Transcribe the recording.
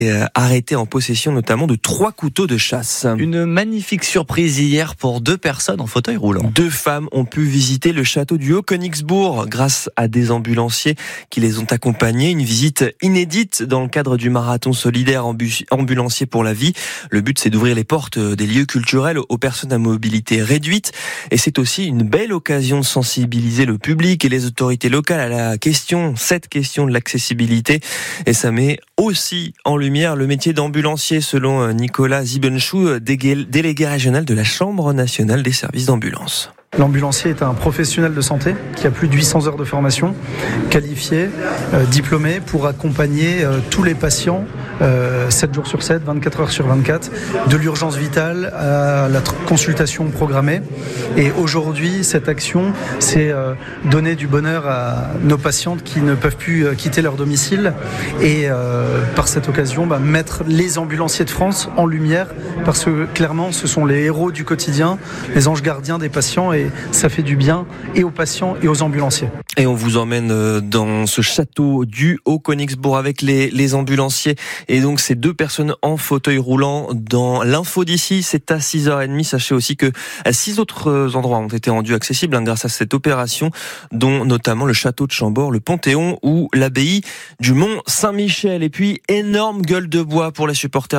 arrêté en possession notamment de 3 couteaux de chasse. Une magnifique surprise hier pour 2 personnes en fauteuil roulant. 2 femmes ont pu visiter le château du Haut-Königsbourg grâce à des ambulanciers qui les ont accompagnées. Une visite inédite dans le cadre du marathon solidaire ambulancier pour la vie. Le but, c'est d'ouvrir les portes des lieux culturels aux personnes à mobilité réduite. Et c'est aussi une belle occasion de sensibiliser le public et les autorités locales à cette question de l'accessibilité. Et ça met aussi en lumière le métier d'ambulancier, selon Nicolas Zibenchou, délégué régional de la Chambre nationale des services d'ambulance. L'ambulancier est un professionnel de santé qui a plus de 800 heures de formation, qualifié, diplômé pour accompagner tous les patients 7 jours sur 7, 24 heures sur 24, de l'urgence vitale à la consultation programmée. Et aujourd'hui, cette action, c'est donner du bonheur à nos patientes qui ne peuvent plus quitter leur domicile et par cette occasion, mettre les ambulanciers de France en lumière parce que clairement, ce sont les héros du quotidien, les anges gardiens des patients et ça fait du bien et aux patients et aux ambulanciers. Et on vous emmène dans ce château du Haut-Königsbourg avec les ambulanciers et donc ces 2 personnes en fauteuil roulant dans l'info d'ici, c'est à 6h30. Sachez aussi que 6 autres endroits ont été rendus accessibles grâce à cette opération, dont notamment le château de Chambord, le Panthéon ou l'abbaye du Mont Saint-Michel. Et puis, énorme gueule de bois pour les supporters